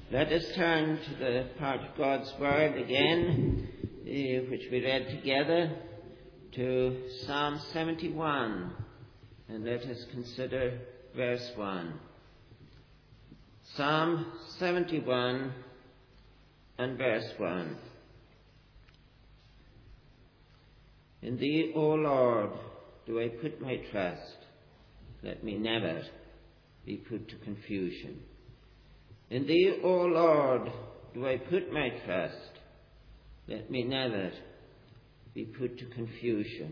Let us turn to the part of God's Word again, which we read together, to Psalm 71, and let us consider verse 1. Psalm 71 and verse 1. In Thee, O Lord, do I put my trust. Let me never be put to confusion. In Thee, O Lord, do I put my trust. Let me never be put to confusion.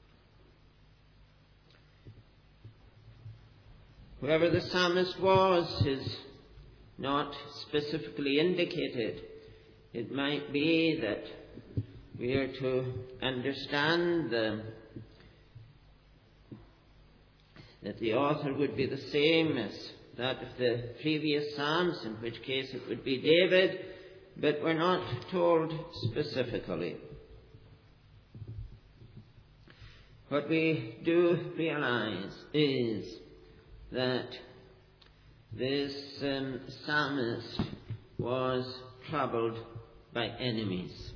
Whoever the psalmist was is not specifically indicated. It might be that we are to understand that the author would be the same as that of the previous Psalms, in which case it would be David, but we're not told specifically. What we do realize is that this psalmist was troubled by enemies.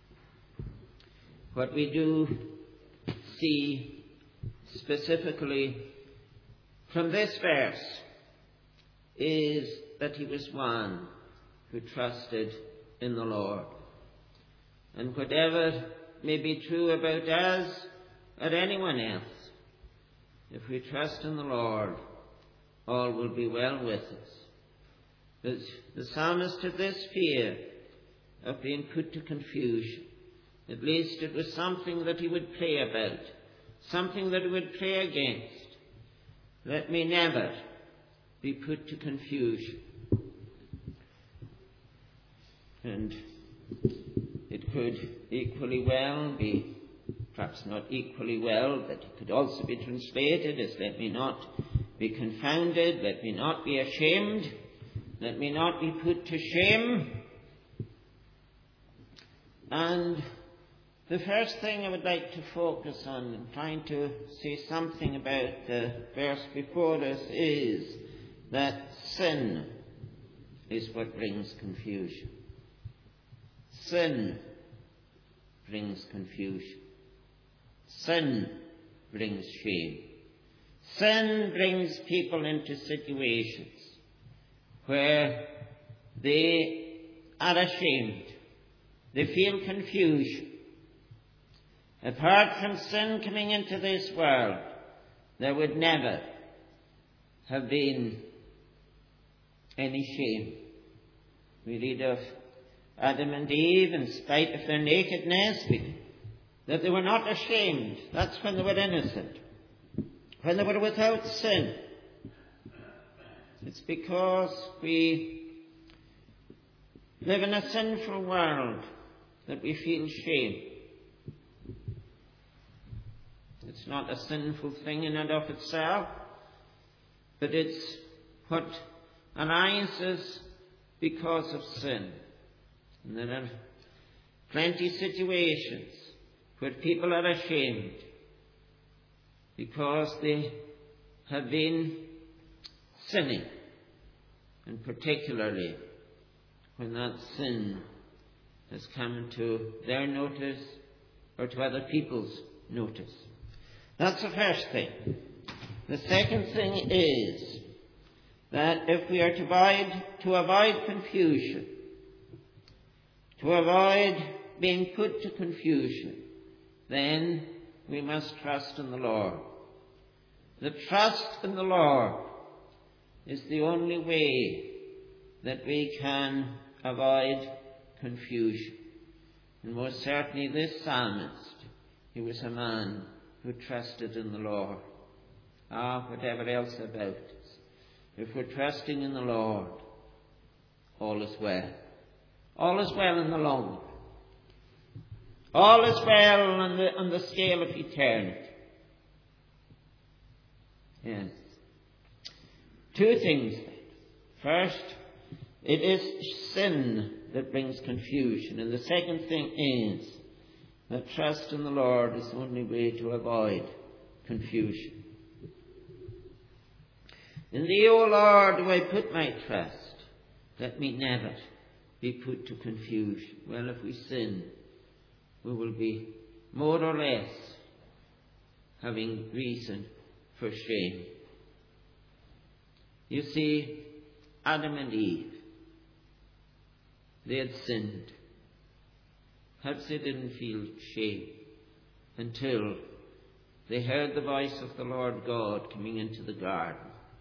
What we do see specifically from this verse is that he was one who trusted in the Lord. And whatever may be true about us or anyone else, if we trust in the Lord, all will be well with us. But the psalmist had this fear of being put to confusion. At least it was something that he would pray about, something that he would pray against. Let me never be put to confusion. And it could equally well be, perhaps not equally well, but it could also be translated as let me not be confounded, let me not be ashamed, let me not be put to shame. And the first thing I would like to focus on in trying to say something about the verse before us is that sin is what brings confusion. Sin brings confusion. Sin brings shame. Sin brings people into situations where they are ashamed. They feel confusion. Apart from sin coming into this world, there would never have been any shame. We read of Adam and Eve, in spite of their nakedness, that they were not ashamed. That's when they were innocent, when they were without sin. It's because we live in a sinful world that we feel shame. It's not a sinful thing in and of itself, but it's what arises because of sin. And there are plenty of situations where people are ashamed because they have been sinning, and particularly when that sin has come to their notice or to other people's notice. That's the first thing. The second thing is that if we are to avoid confusion, to avoid being put to confusion, then we must trust in the Lord. The trust in the Lord is the only way that we can avoid confusion. And most certainly this psalmist, he was a man who trusted in the Lord. Whatever else about us, if we're trusting in the Lord, all is well. All is well in the long run. All is well on the scale of eternity. Yes. Two things then. First, it is sin that brings confusion. And the second thing is that trust in the Lord is the only way to avoid confusion. In Thee, O Lord, do I put my trust. let me never be put to confusion. Well, if we sin, we will be more or less having reason for shame. You see, Adam and Eve, they had sinned. Perhaps they didn't feel shame until they heard the voice of the Lord God coming into the garden.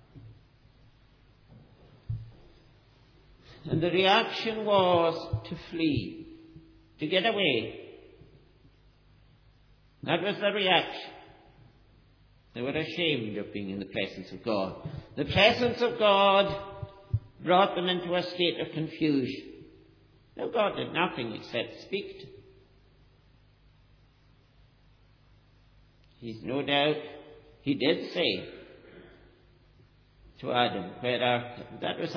And the reaction was to flee, to get away. That was the reaction. They were ashamed of being in the presence of God. The presence of God brought them into a state of confusion. Now, God did nothing except speak to them. He's no doubt, he did say to Adam, that was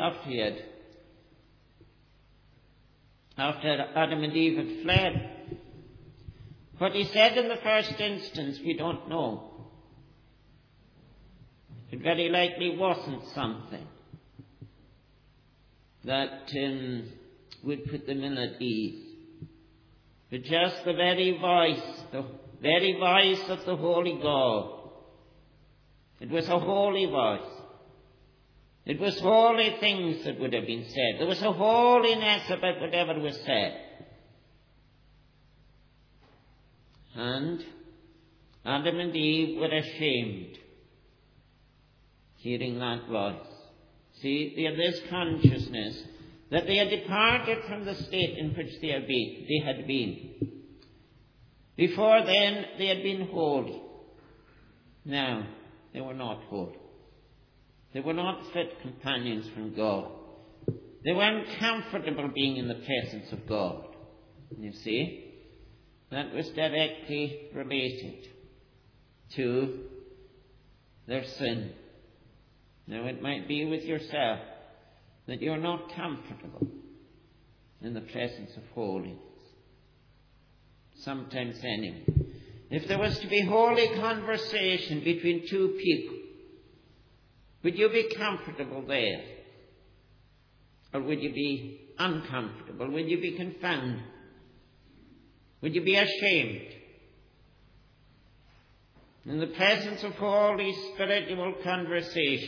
after Adam and Eve had fled. What he said in the first instance, we don't know. It very likely wasn't something that would put them in at ease. But just the very voice of the Holy God. It was a holy voice. It was holy things that would have been said. There was a holiness about whatever was said. And Adam and Eve were ashamed hearing that voice. See, they had this consciousness that they had departed from the state in which they had been. Before then, they had been holy. Now, they were not holy. They were not fit companions from God. They weren't comfortable being in the presence of God. You see, that was directly related to their sin. Now, it might be with yourself that you're not comfortable in the presence of holiness. Sometimes anyway. If there was to be holy conversation between two people, would you be comfortable there? Or would you be uncomfortable? Would you be confounded? Would you be ashamed? In the presence of holy spiritual conversation.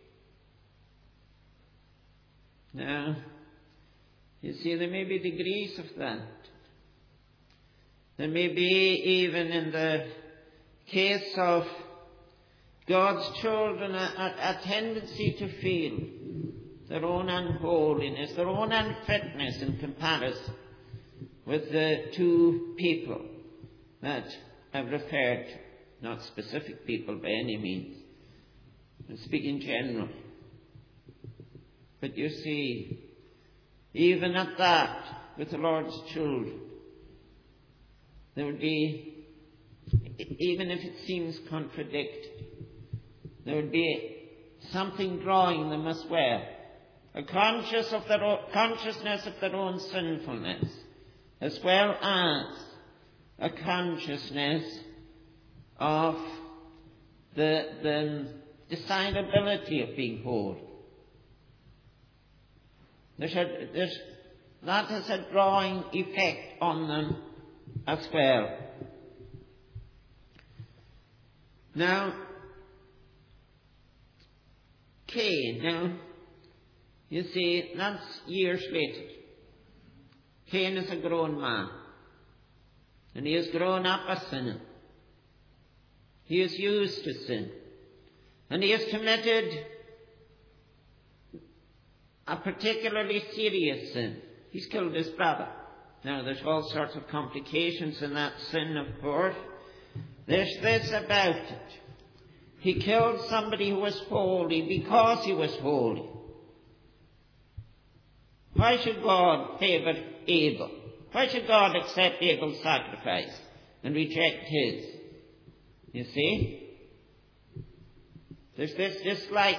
Now, you see, there may be degrees of that. There may be, even in the case of God's children, a tendency to feel their own unholiness, their own unfitness in comparison with the two people that I've referred to. Not specific people by any means. I'm speaking generally. But you see, even at that, with the Lord's children, there would be, even if it seems contradictory, there would be something drawing them as well. A consciousness of their own sinfulness, as well as a consciousness of the desirability of being holy. That has a drawing effect on them as well. Now, Cain, you see, that's years later. Cain is a grown man, and he has grown up a sinner. He is used to sin, and he has committed a particularly serious sin. He's killed his brother. Now, there's all sorts of complications in that sin, of course. There's this about it. He killed somebody who was holy because he was holy. Why should God favour Abel? Why should God accept Abel's sacrifice and reject his? You see? There's this dislike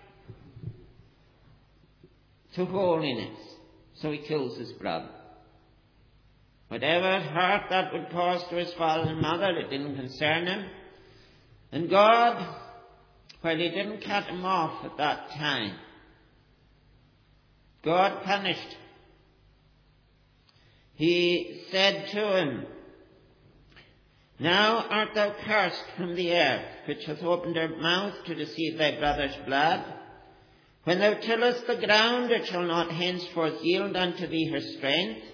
to holiness. So he kills his brother. Whatever hurt that would cause to his father and mother, it didn't concern him. And God, while he didn't cut him off at that time, God punished him. He said to him, "Now art thou cursed from the earth, which hath opened her mouth to receive thy brother's blood. When thou tillest the ground, it shall not henceforth yield unto thee her strength."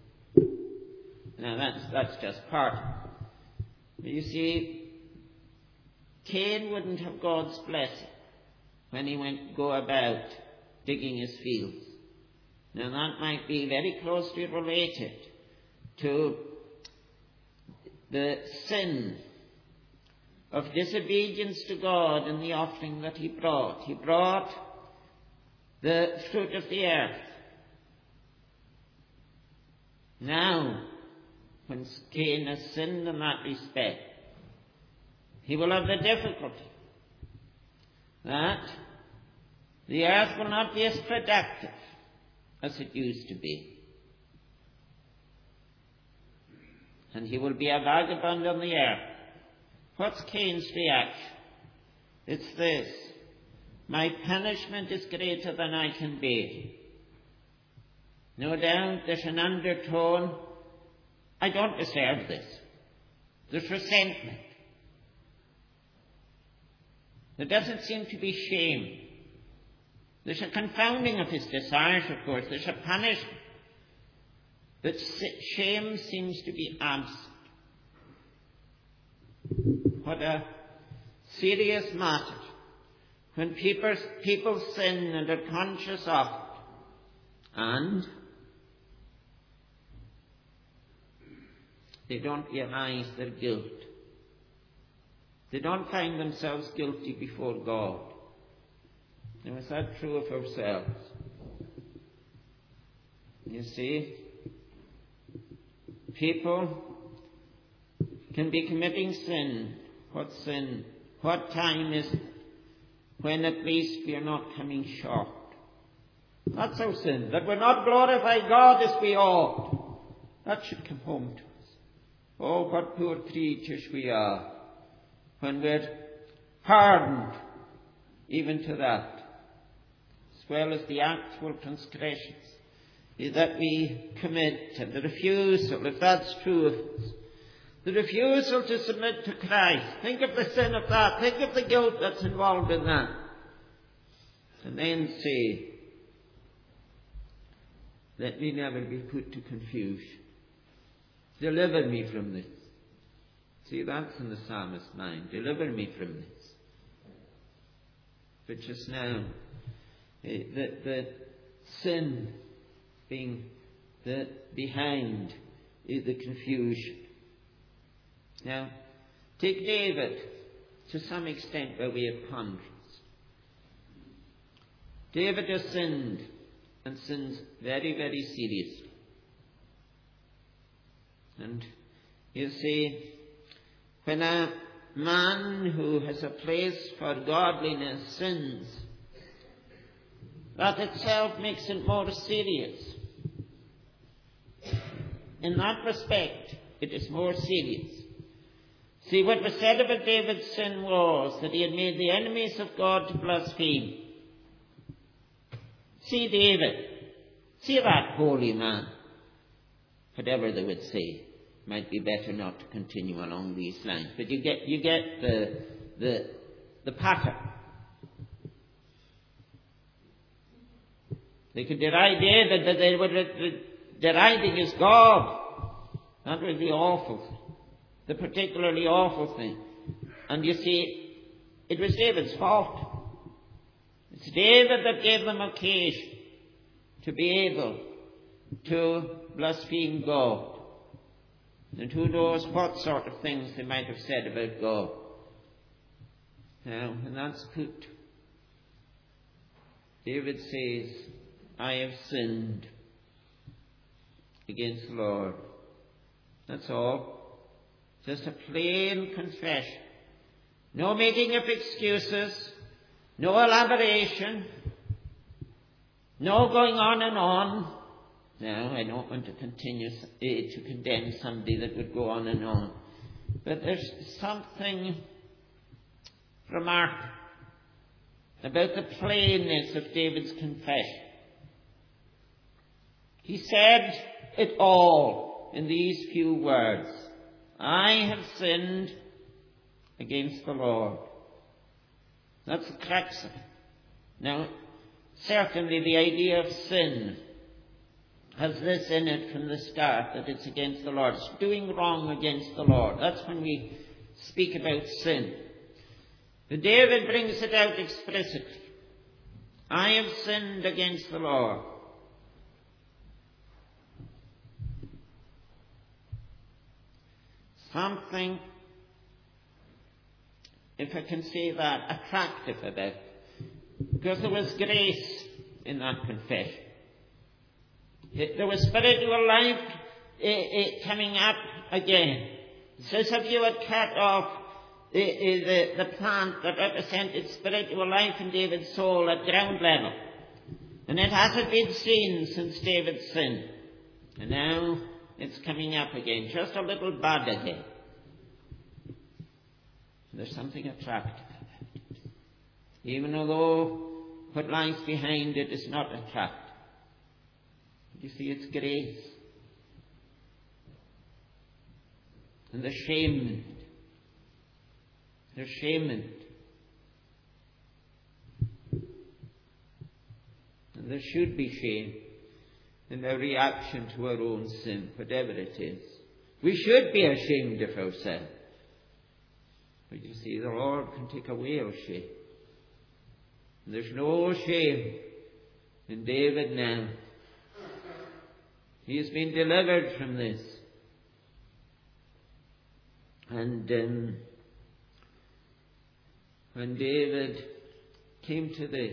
Now that's just part. You see, Cain wouldn't have God's blessing when he went go about digging his fields. Now that might be very closely related to the sin of disobedience to God in the offering that he brought. He brought the fruit of the earth. Now, when Cain has sinned in that respect, he will have the difficulty that the earth will not be as productive as it used to be. And he will be a vagabond on the earth. What's Cain's reaction? It's this: my punishment is greater than I can bear. No doubt there's an undertone: I don't deserve this. There's resentment. There doesn't seem to be shame. There's a confounding of his desires, of course. There's a punishment. But shame seems to be absent. What a serious matter when people sin and are conscious of it, and they don't realize their guilt. They don't find themselves guilty before God. Now, is that true of ourselves? You see, people can be committing sin. What sin? What time is it? When at least we are not coming short. That's our sin, that we're not glorifying God as we ought. That should come home to us. Oh, what poor creatures we are when we're hardened even to that, as well as the actual transgressions that we commit, and the refusal, if that's true of us, the refusal to submit to Christ. Think of the sin of that. Think of the guilt that's involved in that. And then say, let me never be put to confusion. Deliver me from this. See, that's in the psalmist's mind. Deliver me from this. But just now, the sin being behind the confusion. Now, take David to some extent by way of contrast. David has sinned, and sins very, very seriously. And you see, when a man who has a place for godliness sins, that itself makes it more serious. In that respect, it is more serious. See, what was said about David's sin was that he had made the enemies of God to blaspheme. See David. See that holy man. Whatever they would say, might be better not to continue along these lines. But you get the pattern. They could deride David, but they were deriding his God. That was the awful thing. The particularly awful thing. And you see, it was David's fault. It's David that gave them occasion to be able to blaspheme God. And who knows what sort of things they might have said about God. Now, and that's put. David says, I have sinned against the Lord. That's all. Just a plain confession. No making of excuses. No elaboration. No going on and on. Now, I don't want to continue to condemn somebody that would go on and on. But there's something remarkable about the plainness of David's confession. He said it all in these few words. I have sinned against the Lord. That's the crux of it. Now, certainly the idea of sin has this in it from the start, that it's against the Lord. It's doing wrong against the Lord. That's when we speak about sin. But David brings it out explicitly. I have sinned against the Lord. Something, if I can say that, attractive about it. Because there was grace in that confession. There was spiritual life coming up again. It says, if you had cut off the plant that represented spiritual life in David's soul at ground level, and it hasn't been seen since David's sin, and now it's coming up again, just a little bud again. There's something attractive about it, even although what lies behind it is not attractive. You see, it's grace. And there's shame in it. There's shame in it. And there should be shame in our reaction to our own sin, whatever it is. We should be ashamed of ourselves. But you see, the Lord can take away our shame. And there's no shame in David now. He has been delivered from this. And when David came to this,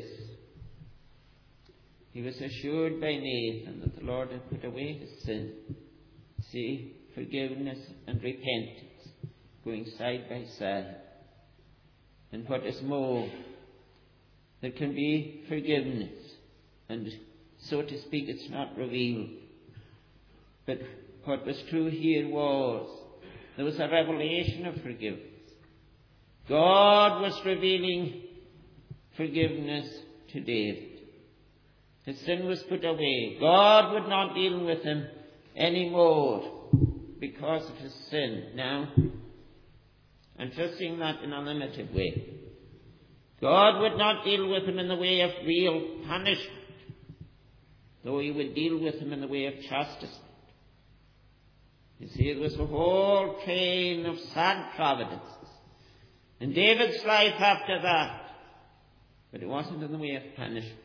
he was assured by Nathan that the Lord had put away his sin. See, forgiveness and repentance going side by side. And what is more, there can be forgiveness, and so to speak, it's not revealed. But what was true here was there was a revelation of forgiveness. God was revealing forgiveness to David. His sin was put away. God would not deal with him anymore because of his sin. Now, I'm just saying that in a limited way. God would not deal with him in the way of real punishment, though he would deal with him in the way of chastisement. You see, it was a whole train of sad providences in David's life after that, but it wasn't in the way of punishment.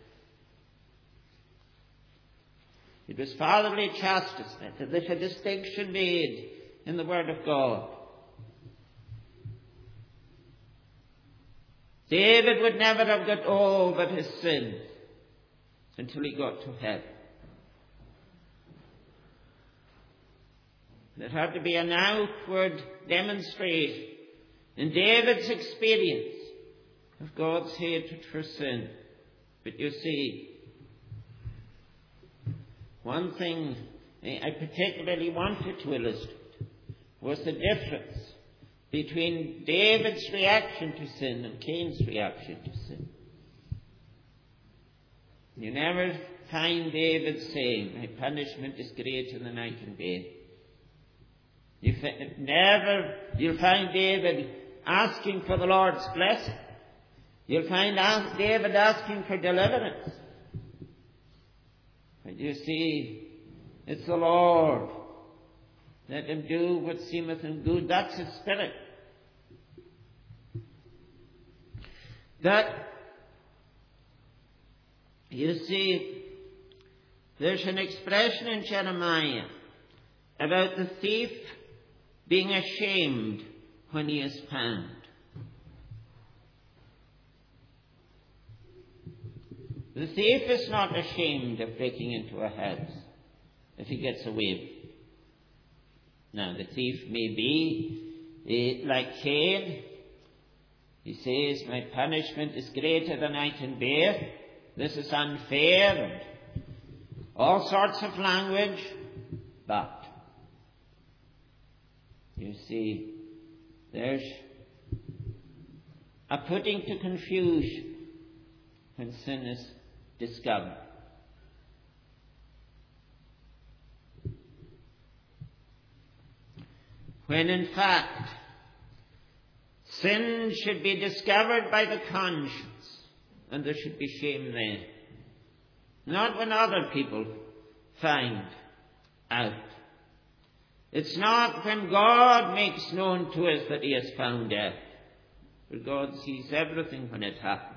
It was fatherly chastisement, as if a distinction made in the Word of God. David would never have got over his sins until he got to heaven. There had to be an outward demonstration in David's experience of God's hatred for sin. But you see, one thing I particularly wanted to illustrate was the difference between David's reaction to sin and Cain's reaction to sin. You never find David saying, my punishment is greater than I can bear. You'll find David asking for the Lord's blessing. You'll find David asking for deliverance. But you see, it's the Lord. Let him do what seemeth him good. That's his spirit. That, you see, there's an expression in Jeremiah about the thief being ashamed when he is found. The thief is not ashamed of breaking into a house if he gets away. Now, the thief may be like Cain. He says, my punishment is greater than I can bear. This is unfair. And all sorts of language. But, you see, there's a putting to confusion when sin is discovered. when in fact sin should be discovered by the conscience, and there should be shame then. Not when other people find out. It's not when God makes known to us that he has found out. For God sees everything when it happens.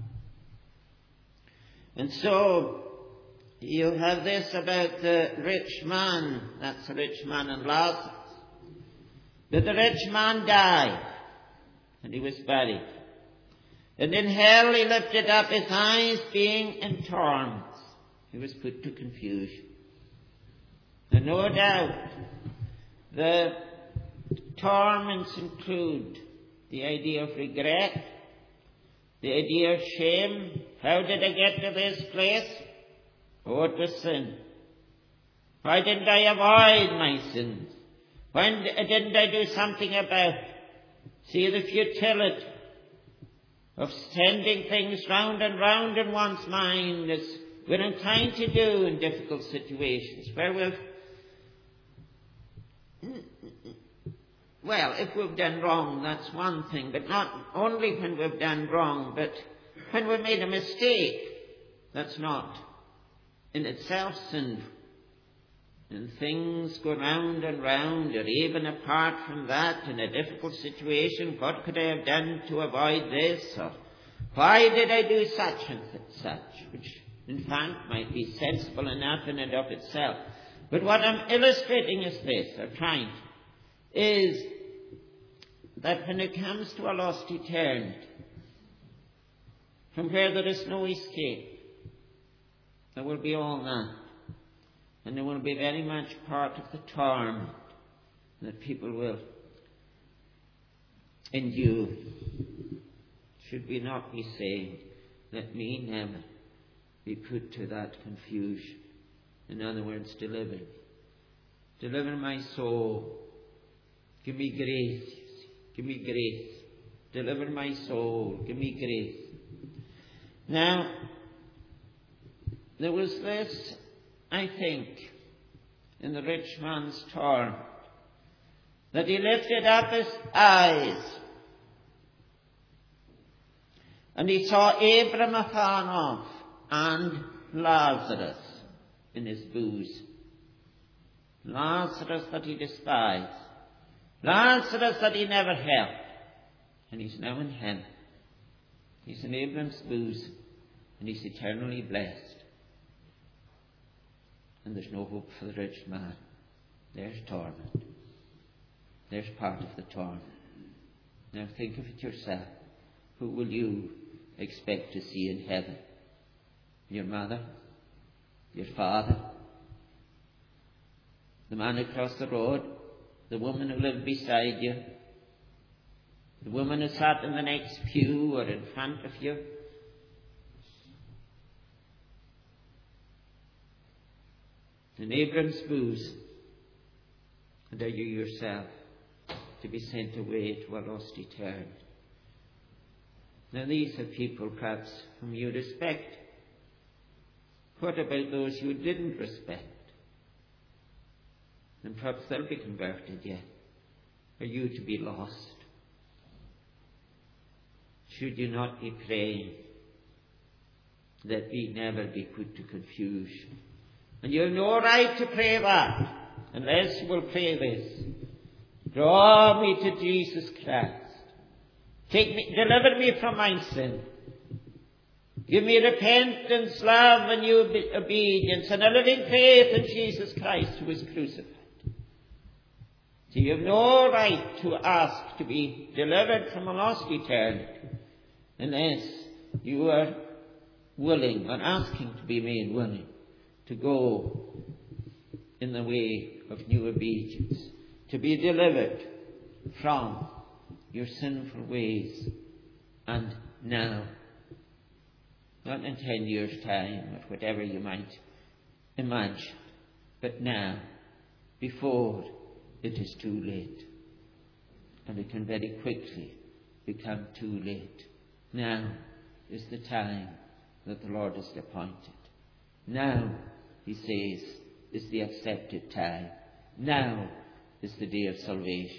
And so, you have this about the rich man. That's the rich man and Lazarus. That the rich man died, and he was buried. And in hell he lifted up his eyes, being in torments. He was put to confusion. And no doubt, the torments include the idea of regret, the idea of shame. How did I get to this place? Oh, it was sin. Why didn't I avoid my sins? Why didn't I do something about it? See the futility of sending things round and round in one's mind as we're inclined to do in difficult situations where if we've done wrong, that's one thing, but not only when we've done wrong, but when we've made a mistake, that's not in itself sinful. And things go round and round, or even apart from that, in a difficult situation, what could I have done to avoid this? Or why did I do such and such? Which, in fact, might be sensible enough in and of itself. But what I'm illustrating is this, or trying to, is that when it comes to a lost eternity, from where there is no escape, there will be all that. And there will be very much part of the torment that people will endure. Should we not be saying, let me never be put to that confusion? In other words, deliver me. Deliver my soul. Give me grace. Give me grace. Deliver my soul. Give me grace. Now, there was this, I think, in the rich man's torment, that he lifted up his eyes and he saw Abram afar off and Lazarus in his bosom. Lazarus that he despised. Lazarus that he never helped. And he's now in heaven. He's in Abram's bosom and he's eternally blessed. And there's no hope for the rich man. There's torment. There's part of the torment. Now think of it yourself. Who will you expect to see in heaven? Your mother? Your father? The man across the road? The woman who lived beside you? The woman who sat in the next pew or in front of you? In Abram's bosom, and are you yourself to be sent away to a lost eternity? Now these are people perhaps whom you respect. What about those you didn't respect? And perhaps they'll be converted yet. Are you to be lost? Should you not be praying that we never be put to confusion? And you have no right to pray that unless you will pray this. Draw me to Jesus Christ. Deliver me from my sin. Give me repentance, love, and new obedience, and a living faith in Jesus Christ who was crucified. So you have no right to ask to be delivered from a lost eternity unless you are willing, or asking to be made willing, to go in the way of new obedience, to be delivered from your sinful ways, and now, not in 10 years' time, or whatever you might imagine, but now, before it is too late. And it can very quickly become too late. Now is the time that the Lord has appointed. Now, he says, is the accepted time. Now is the day of salvation.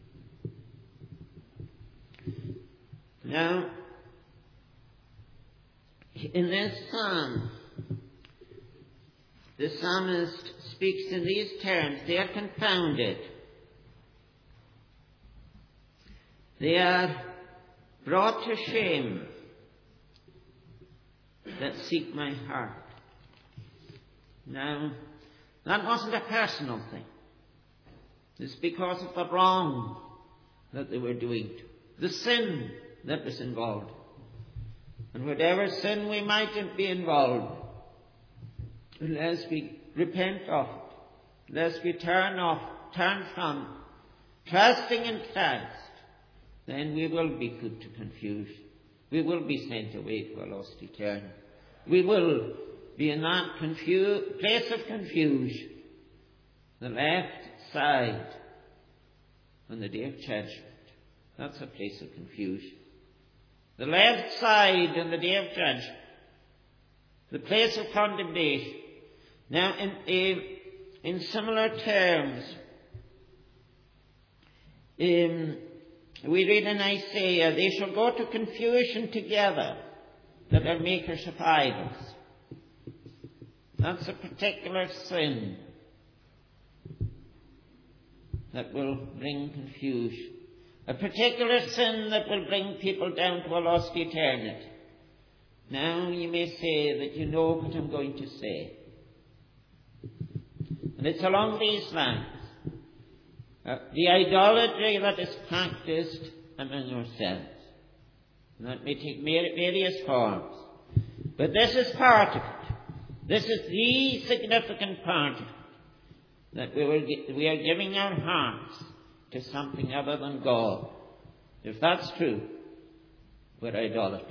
Now, in this psalm, the psalmist speaks in these terms. They are confounded. They are brought to shame that seek my heart. Now, that wasn't a personal thing. It's because of the wrong that they were doing, the sin that was involved. And whatever sin we might be involved, unless we repent of it, unless we turn from trusting in Christ, then we will be put to confusion. We will be sent away to a lost eternity. We will be in that place of confusion, the left side on the day of judgment. That's a place of confusion. The left side on the day of judgment, the place of condemnation. Now, in similar terms, we read in Isaiah, they shall go to confusion together that are makers of idols. That's a particular sin that will bring confusion. A particular sin that will bring people down to a lost eternity. Now you may say that you know what I'm going to say. And it's along these lines. The idolatry that is practiced among yourselves. And that may take various forms. But this is part of it. This is the significant part of it. That we are giving our hearts to something other than God. If that's true, we're idolaters.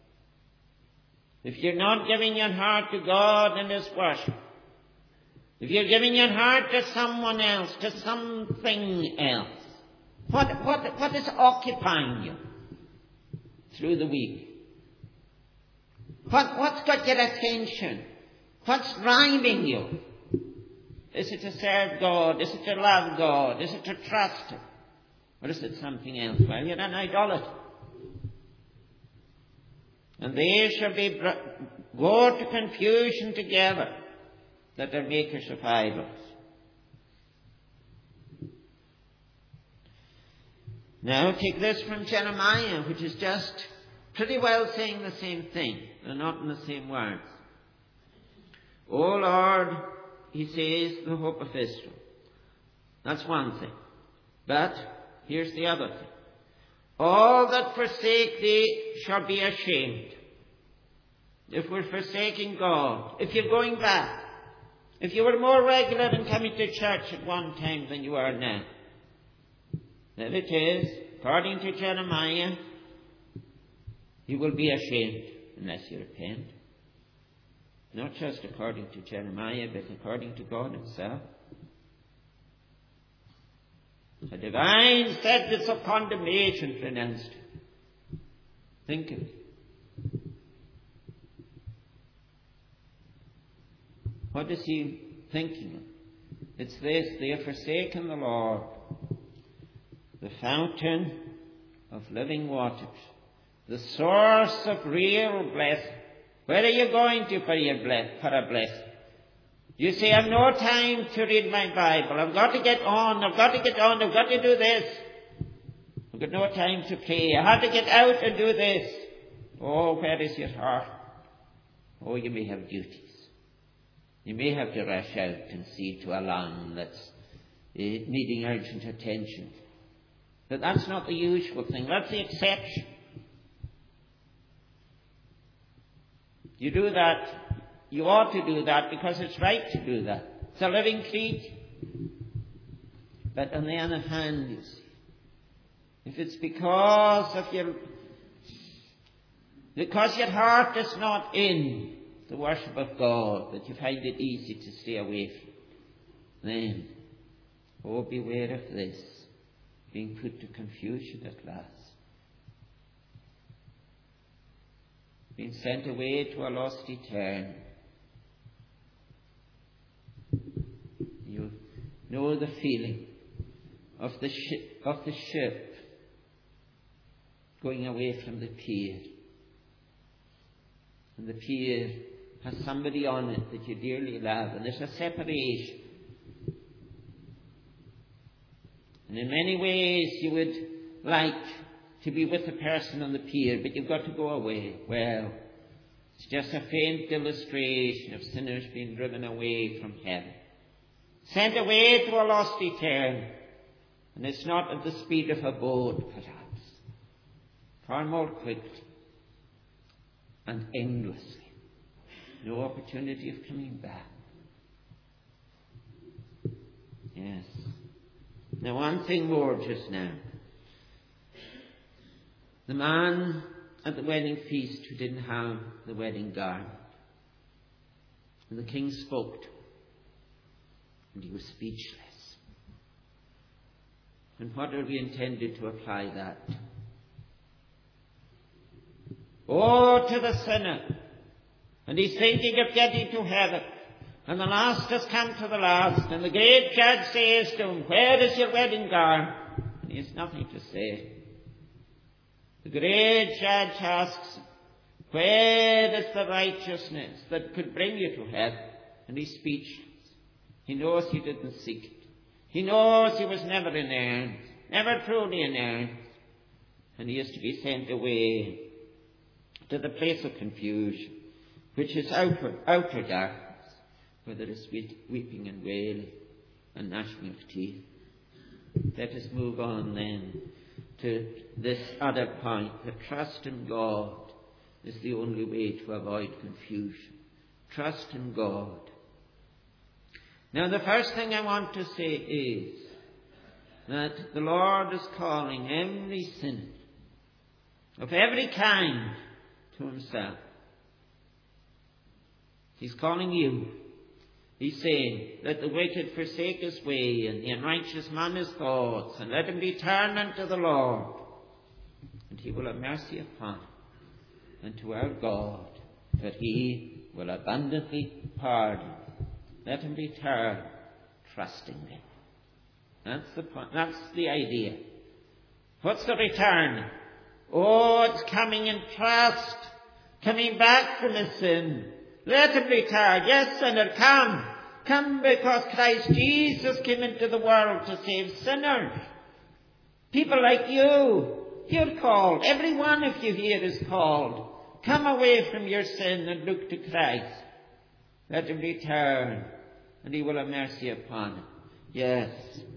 If you're not giving your heart to God in His worship, if you're giving your heart to someone else, to something else, what is occupying you through the week? What's got your attention? What's driving you? Is it to serve God? Is it to love God? Is it to trust Him? Or is it something else? Well, you're an idolater. And they shall be brought to confusion together that are makers of idols. Now take this from Jeremiah, which is just pretty well saying the same thing. They're not in the same words. O Lord, he says, the hope of Israel. That's one thing. But here's the other thing. All that forsake thee shall be ashamed. If we're forsaking God, if you're going back, if you were more regular in coming to church at one time than you are now, then it is, according to Jeremiah, you will be ashamed unless you repent. Not just according to Jeremiah, but according to God Himself. A divine sentence of condemnation pronounced. Think of it. What is He thinking of? It's this: they have forsaken the Lord, the fountain of living waters, the source of real blessing. Where are you going to for a blessing? You say, I've no time to read my Bible. I've got to get on. I've got to do this. I've got no time to pray. I have to get out and do this. Oh, where is your heart? Oh, you may have duties. You may have to rush out and see to a lamb that's needing urgent attention. But that's not the usual thing. That's the exception. You do that, you ought to do that because it's right to do that. It's a living creature. But on the other hand, you see, if it's because your heart is not in the worship of God that you find it easy to stay away from, then, oh, beware of this, being put to confusion at last. Being sent away to a lost eternity. You know the feeling of the ship going away from the pier. And the pier has somebody on it that you dearly love, and there's a separation. And in many ways you would like to be with a person on the pier, but you've got to go away. Well, it's just a faint illustration of sinners being driven away from heaven, sent away to a lost eternity. And it's not at the speed of a boat, perhaps, far more quickly and endlessly. No opportunity of coming back. Yes. Now, one thing more just now. The man at the wedding feast who didn't have the wedding garment. And the king spoke to him, and he was speechless. And what are we intended to apply that to? Oh, to the sinner! And he's thinking of getting to heaven. And the last has come to the last. And the great judge says to him, where is your wedding garment? And he has nothing to say. The great judge asks, where is the righteousness that could bring you to heaven? And he's speechless. He knows he didn't seek it. He knows he was never in earnest, never truly in earnest. And he is to be sent away to the place of confusion, which is outer darkness, where there is weeping and wailing and gnashing of teeth. Let us move on then to this other point, that trust in God is the only way to avoid confusion. Trust in God. Now, the first thing I want to say is that the Lord is calling every sinner of every kind to himself. He's calling you. He's saying, let the wicked forsake his way, and the unrighteous man his thoughts, and let him be turned unto the Lord, and he will have mercy upon him, and to our God, that he will abundantly pardon. Let him be turned, trusting him. That's the point. That's the idea. What's the return? Oh, it's coming in trust, coming back from his sin. Let him return. Yes, sinner, come. Come, because Christ Jesus came into the world to save sinners. People like you. You're called. Every one of you here is called. Come away from your sin and look to Christ. Let him return, and he will have mercy upon him. Yes.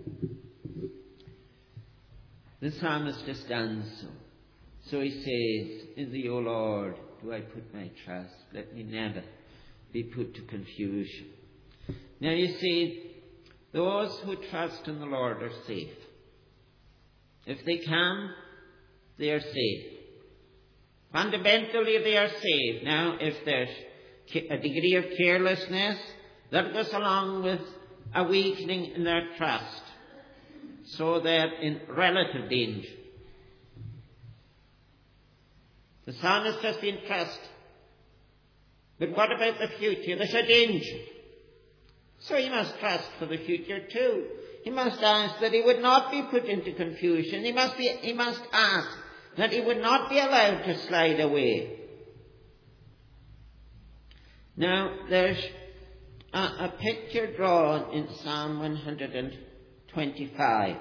The psalmist has done so. So he says, in thee, O Lord, do I put my trust. Let me never be put to confusion. Now you see, those who trust in the Lord are safe. If they can, they are safe. Fundamentally, they are safe. Now, if there's a degree of carelessness, that goes along with a weakening in their trust, so they're in relative danger. The psalmist has been trusted. But what about the future? There's a danger. So he must trust for the future too. He must ask that he would not be put into confusion. He must ask that he would not be allowed to slide away. Now, there's a picture drawn in Psalm 125.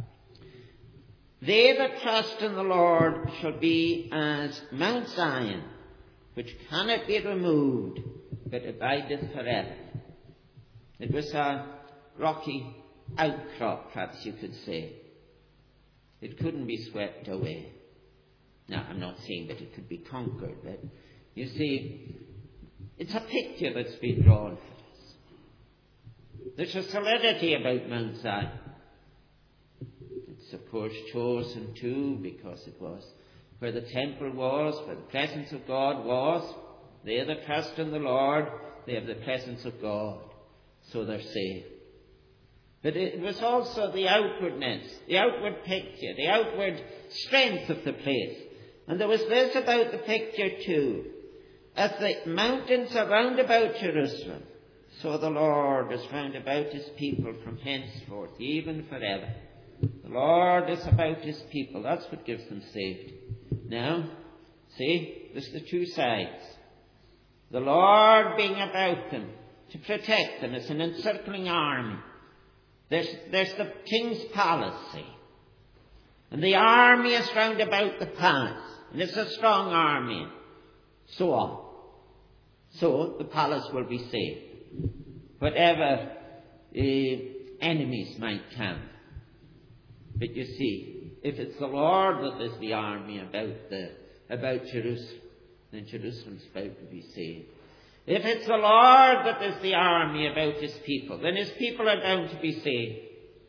They that trust in the Lord shall be as Mount Zion, which cannot be removed, but abideth forever. It was a rocky outcrop, perhaps you could say. It couldn't be swept away. Now, I'm not saying that it could be conquered, but you see, it's a picture that's been drawn for us. There's a solidity about Mount Zion. It's, of course, chosen too because it was where the temple was, where the presence of God was. They that trust in the Lord, they have the presence of God, so they're saved. But it was also the outwardness, the outward picture, the outward strength of the place. And there was this about the picture too. As the mountains are round about Jerusalem, so the Lord is round about his people from henceforth, even forever. Lord is about his people. That's what gives them safety. Now, see, there's the two sides. The Lord being about them to protect them as an encircling army. There's the king's policy. And the army is round about the palace. And it's a strong army. So on. So the palace will be safe. Whatever enemies might come. But you see, if it's the Lord that is the army about Jerusalem, then Jerusalem's about to be saved. If it's the Lord that is the army about his people, then his people are bound to be saved.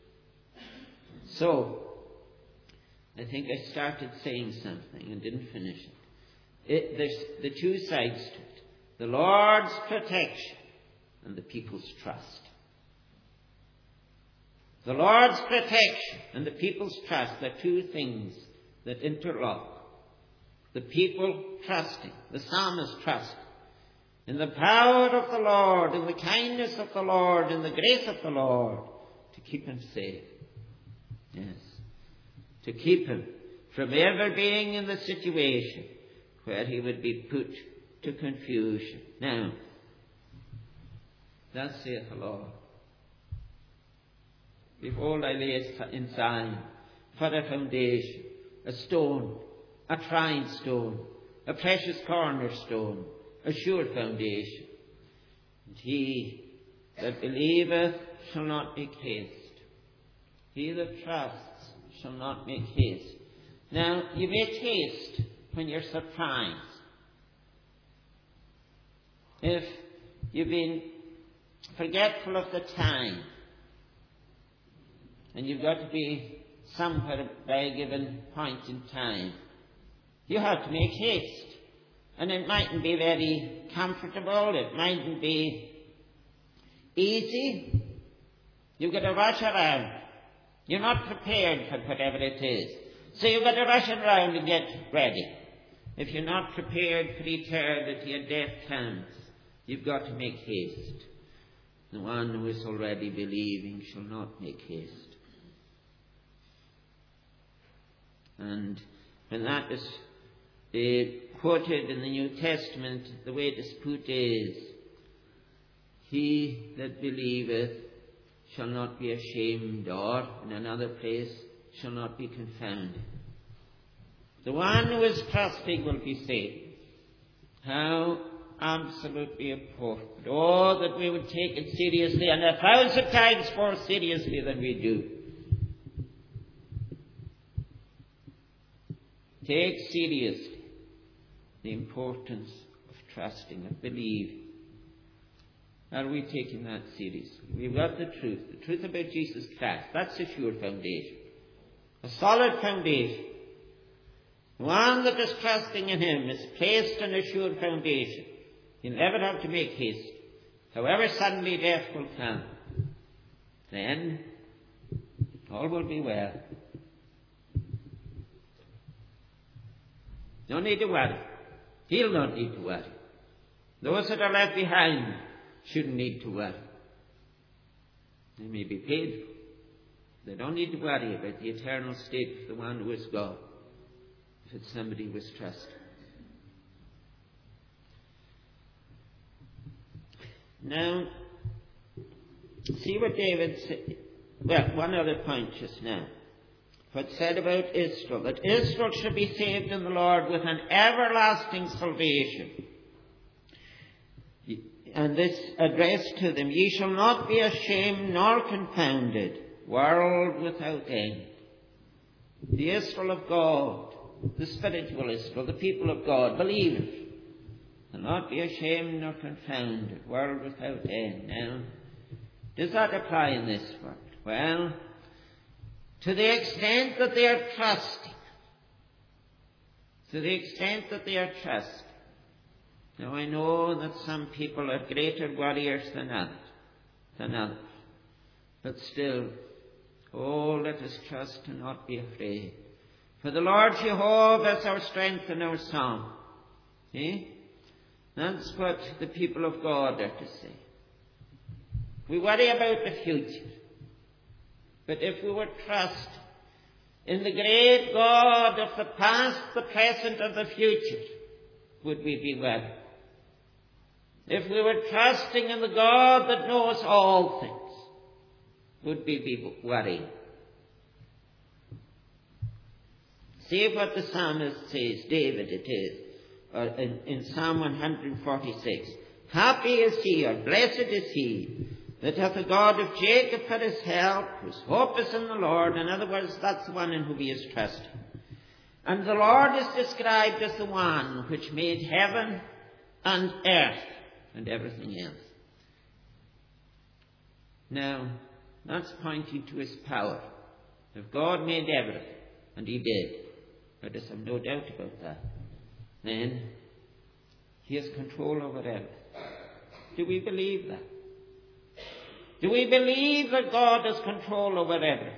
So, I think I started saying something and didn't finish it. There's the two sides to it. The Lord's protection and the people's trust. The Lord's protection and the people's trust are two things that interlock. The people trusting, the psalmist trusting in the power of the Lord, in the kindness of the Lord, in the grace of the Lord, to keep him safe. Yes. To keep him from ever being in the situation where he would be put to confusion. Now, thus saith the Lord, behold, I lay in Zion for a foundation, a stone, a trying stone, a precious cornerstone, a sure foundation. And he that believeth shall not make haste. He that trusts shall not make haste. Now, you make haste when you're surprised. If you've been forgetful of the time, and you've got to be somewhere by a given point in time, you have to make haste. And it mightn't be very comfortable, it mightn't be easy. You've got to rush around. You're not prepared for whatever it is. So you've got to rush around and get ready. If you're not prepared for eternity and death comes, you've got to make haste. The one who is already believing shall not make haste. And when that is quoted in the New Testament, the way it is put is, he that believeth shall not be ashamed, or, in another place, shall not be confounded. The one who is trusting will be saved. How absolutely important. Oh, that we would take it seriously, and 1,000 times more seriously than we do. Take seriously the importance of trusting and believing. Are we taking that seriously? We've got the truth about Jesus Christ. That's a sure foundation. A solid foundation. One that is trusting in him is placed on a sure foundation. You'll never have to make haste. However suddenly death will come, then all will be well. No need to worry. He'll not need to worry. Those that are left behind shouldn't need to worry. They may be paid for. They don't need to worry about the eternal state of the one who is God, if it's somebody who is trusted. Now, see what David said. Well, one other point just now. What said about Israel, that Israel should be saved in the Lord with an everlasting salvation. And this addressed to them, ye shall not be ashamed nor confounded, world without end. The Israel of God, the spiritual Israel, the people of God, believers, shall not be ashamed nor confounded, world without end. Now, does that apply in this world? Well, to the extent that they are trusting. To the extent that they are trusting. Now I know that some people are greater warriors than others. But still, oh, let us trust and not be afraid. For the Lord Jehovah is our strength and our song. See? That's what the people of God are to say. We worry about the future. But if we would trust in the great God of the past, the present, and the future, would we be worried? If we were trusting in the God that knows all things, would we be worried? See what the psalmist says, David it is, in Psalm 146. Happy is he, or blessed is he, that hath the God of Jacob for his help, whose hope is in the Lord. In other words, that's the one in whom he is trusting. And the Lord is described as the one which made heaven and earth and everything else. Now, that's pointing to his power. If God made everything, and he did, let us have no doubt about that, then he has control over everything. Do we believe that? Do we believe that God has control over everything?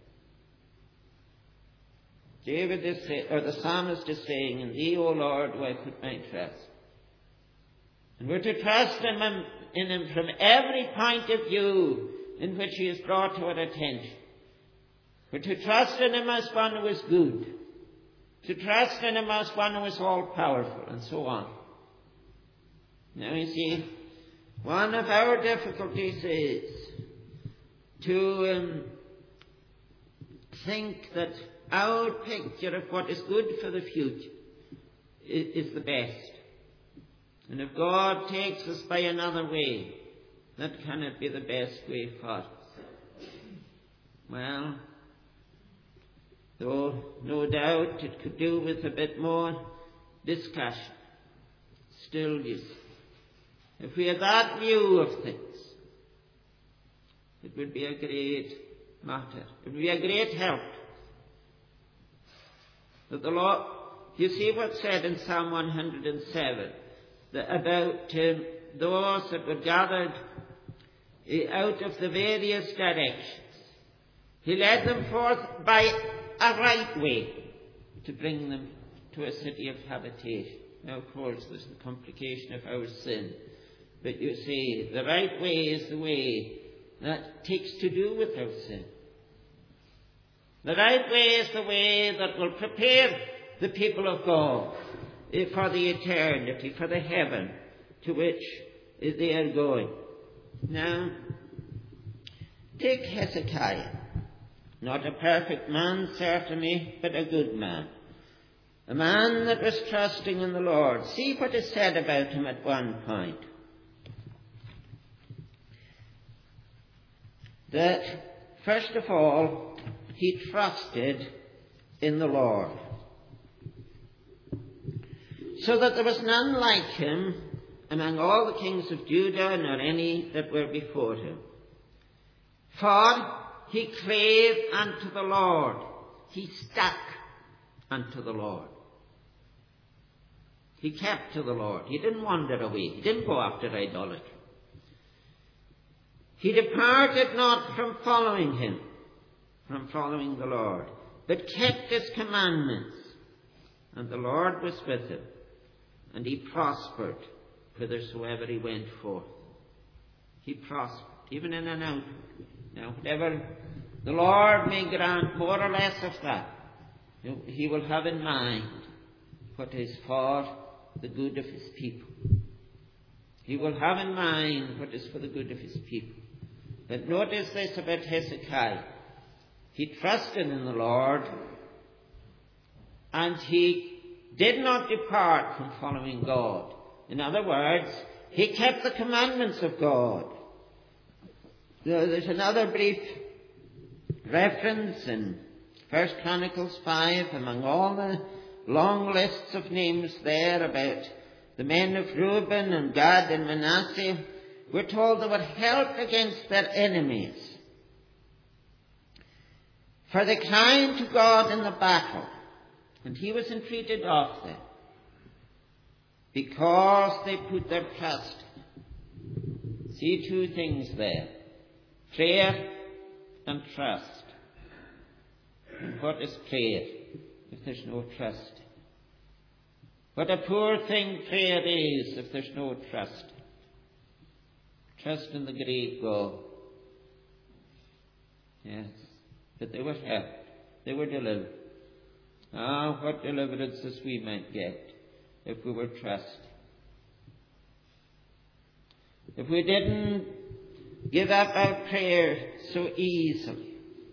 David is saying, or the psalmist is saying, in thee, O Lord, do I put my trust. And we're to trust in him from every point of view in which he is brought to our attention. We're to trust in him as one who is good, to trust in him as one who is all-powerful, and so on. Now you see, one of our difficulties is to think that our picture of what is good for the future is the best. And if God takes us by another way, that cannot be the best way for us. Well, though no doubt it could do with a bit more discussion, still, you see, if we had that view of things, it would be a great matter. It would be a great help. That the Lord, you see what's said in Psalm 107 about those that were gathered out of the various directions. He led them forth by a right way to bring them to a city of habitation. Now, of course, there's the complication of our sin. But you see, the right way is the way that takes to do with our sin. The right way is the way that will prepare the people of God for the eternity, for the heaven to which they are going. Now, take Hezekiah. Not a perfect man, certainly, but a good man. A man that was trusting in the Lord. See what is said about him at one point. That, first of all, he trusted in the Lord. So that there was none like him among all the kings of Judah, nor any that were before him. For he clave unto the Lord. He stuck unto the Lord. He kept to the Lord. He didn't wander away. He didn't go after idolatry. He departed not from following him, from following the Lord, but kept his commandments. And the Lord was with him, and he prospered whithersoever he went forth. He prospered, even in an outward. Now, whatever the Lord may grant more or less of that, he will have in mind what is for the good of his people. He will have in mind what is for the good of his people. But notice this about Hezekiah. He trusted in the Lord, and he did not depart from following God. In other words, he kept the commandments of God. There's another brief reference in 1 Chronicles 5, among all the long lists of names there about the men of Reuben and Gad and Manasseh. We're told they were helped against their enemies. For they climbed to God in the battle, and he was entreated of them, because they put their trust in him. See two things there. Prayer and trust. And what is prayer if there's no trust? What a poor thing prayer is if there's no trust. Trust in the great God. Yes, but they were helped. They were delivered. Ah, what deliverances we might get if we were trusting. If we didn't give up our prayer so easily.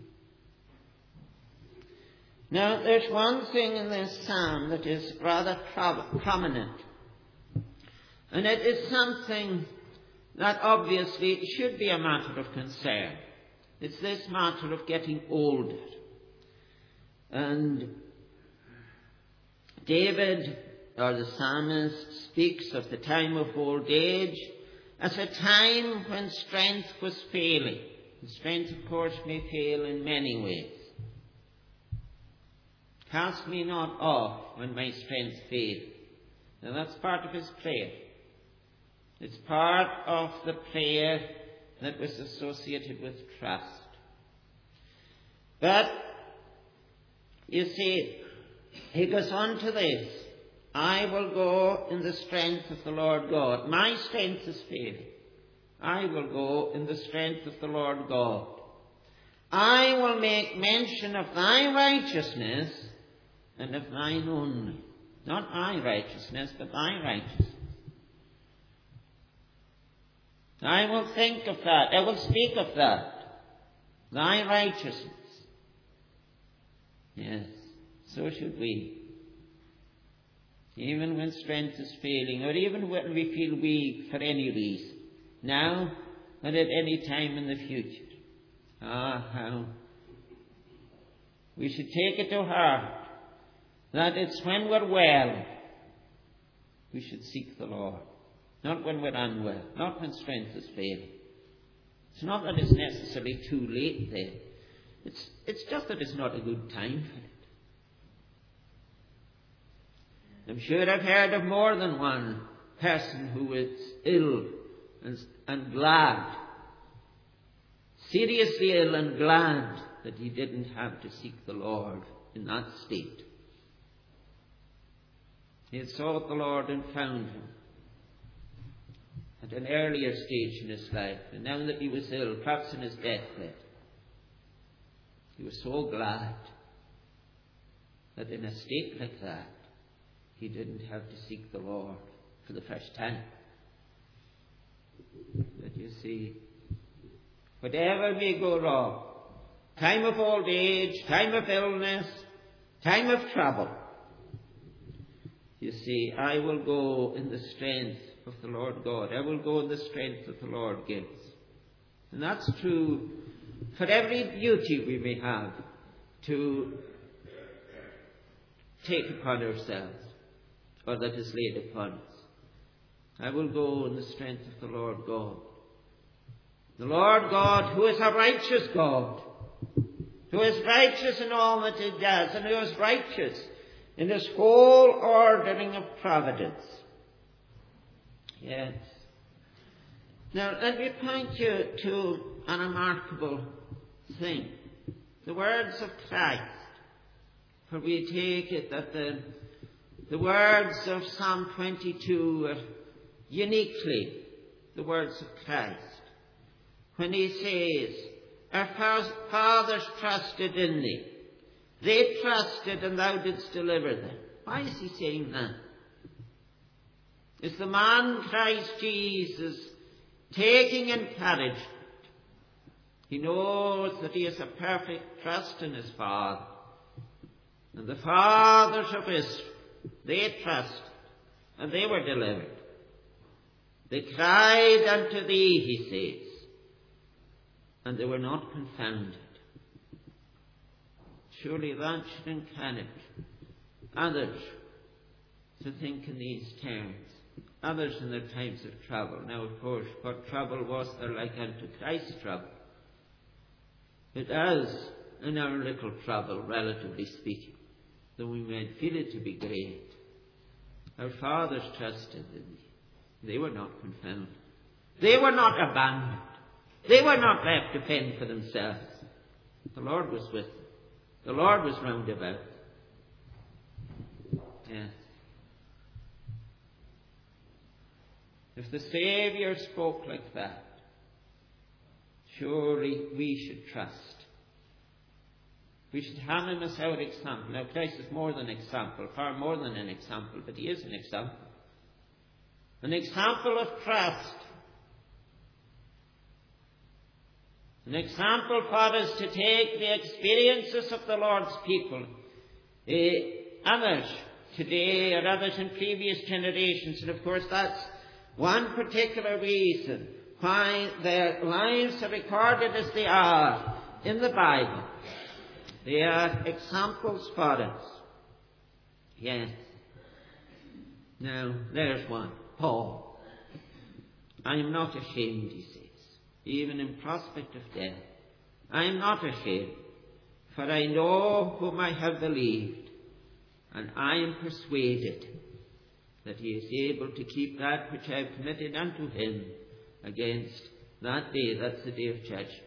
Now, there's one thing in this psalm that is rather prominent. And it is something that obviously should be a matter of concern. It's this matter of getting older. And David, or the psalmist, speaks of the time of old age as a time when strength was failing. And strength, of course, may fail in many ways. Cast me not off when my strength fails. Now that's part of his prayer. It's part of the prayer that was associated with trust. But, you see, he goes on to this. I will go in the strength of the Lord God. My strength is failing. I will go in the strength of the Lord God. I will make mention of thy righteousness and of thine only. Not my righteousness, but thy righteousness. I will think of that. I will speak of that. Thy righteousness. Yes, so should we. Even when strength is failing, or even when we feel weak for any reason, now and at any time in the future. Ah, how we should take it to heart that it's when we're well we should seek the Lord, not when we're unwell, not when strength is failing. It's not that it's necessarily too late then. It's just that it's not a good time for it. I'm sure I've heard of more than one person who was ill and glad, seriously ill and glad that he didn't have to seek the Lord in that state. He had sought the Lord and found him at an earlier stage in his life, and now that he was ill, perhaps in his deathbed, he was so glad that in a state like that, he didn't have to seek the Lord for the first time. But you see, whatever may go wrong, time of old age, time of illness, time of trouble, you see, I will go in the strength of the Lord God. I will go in the strength that the Lord gives. And that's true for every duty we may have to take upon ourselves, or that is laid upon us. I will go in the strength of the Lord God. The Lord God, who is a righteous God, who is righteous in all that he does, and who is righteous in his whole ordering of providence. Yes. Now, let me point you to a remarkable thing. The words of Christ. For we take it that the words of Psalm 22 are uniquely the words of Christ. When he says, our fathers trusted in thee. They trusted and thou didst deliver them. Why is he saying that? Is the man Christ Jesus taking encouragement? He knows that he has a perfect trust in his Father. And the fathers of Israel, they trusted, and they were delivered. They cried unto thee, he says, and they were not confounded. Surely that should encourage others to think in these terms, others in their times of trouble. Now, of course, what trouble was there like unto Christ's trouble? It is in our little trouble, relatively speaking, though we might feel it to be great. Our fathers trusted in thee. They were not confounded. They were not abandoned. They were not left to fend for themselves. The Lord was with them. The Lord was round about. Yes. If the Saviour spoke like that, surely we should trust. We should have him as our example. Now Christ is more than example, far more than an example, but he is an example. An example of trust. An example for us to take the experiences of the Lord's people, others today or others in previous generations. And of course that's one particular reason why their lives are recorded as they are in the Bible. They are examples for us. Yes. Now, there's one. Paul. I am not ashamed, he says, even in prospect of death. I am not ashamed, for I know whom I have believed, and I am persuaded that he is able to keep that which I have committed unto him against that day. That's the day of judgment.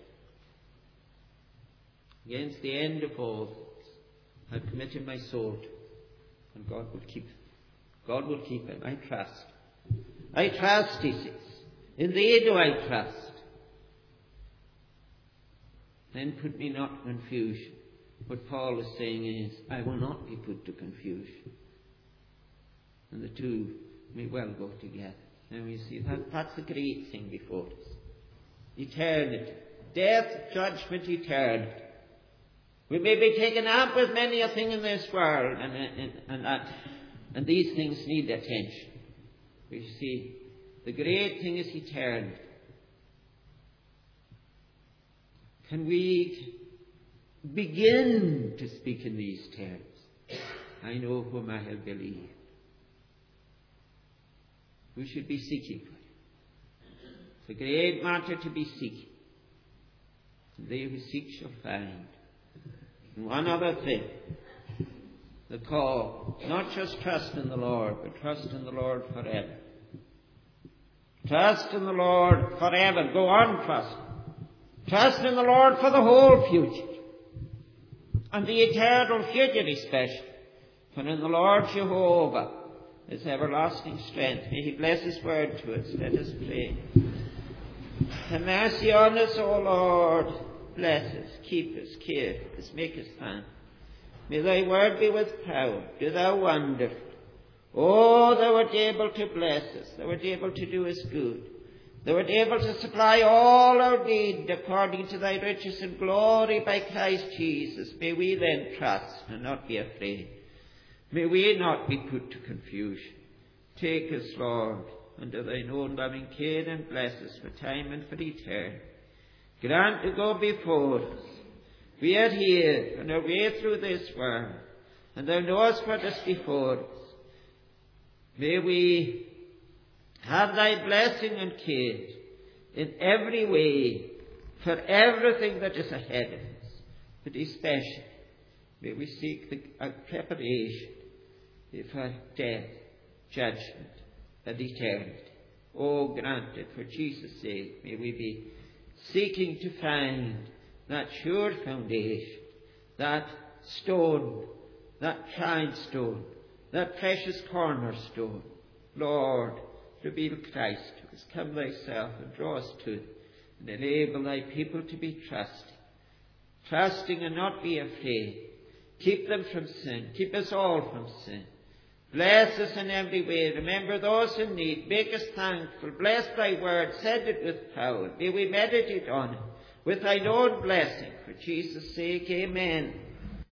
Against the end of all things, I've committed my soul to him, and God will keep him. God will keep him. I trust. I trust, he says. In thee do I trust. Then put me not to confusion. What Paul is saying is, I will not be put to confusion. And the two may well go together. Now you see, that's a great thing before us. Eternity. Death, judgment, eternity. We may be taken up with many a thing in this world, and these things need attention. But you see, the great thing is eternity. Can we begin to speak in these terms? I know whom I have believed. We should be seeking for it. It's a great matter to be seeking. And they who seek shall find. And one other thing, the call, not just trust in the Lord, but trust in the Lord forever. Trust in the Lord forever. Go on trusting. Trust in the Lord for the whole future, and the eternal future especially. For in the Lord Jehovah is everlasting strength. May he bless his word to us. Let us pray. Have mercy on us, O Lord. Bless us, keep us, care for us, make us fine. May thy word be with power. Do thou wonderful. Oh, thou art able to bless us. Thou art able to do us good. Thou art able to supply all our need according to thy riches and glory by Christ Jesus. May we then trust and not be afraid. May we not be put to confusion. Take us, Lord, under thine own loving care, and bless us for time and for eternity. Grant to go before us. We are here on our way through this world, and thou knowest what is before us. May we have thy blessing and care in every way for everything that is ahead of us. But especially, may we seek the preparation for death, judgment, and eternity. Oh, grant it for Jesus' sake. May we be seeking to find that sure foundation, that stone, that tried stone, that precious cornerstone. Lord, reveal Christ to us. Come thyself and draw us to it, and enable thy people to be trusting and not be afraid. Keep them from sin. Keep us all from sin. Bless us in every way. Remember those in need. Make us thankful. Bless thy word. Send it with power. May we meditate on it with thine own blessing. For Jesus' sake, amen.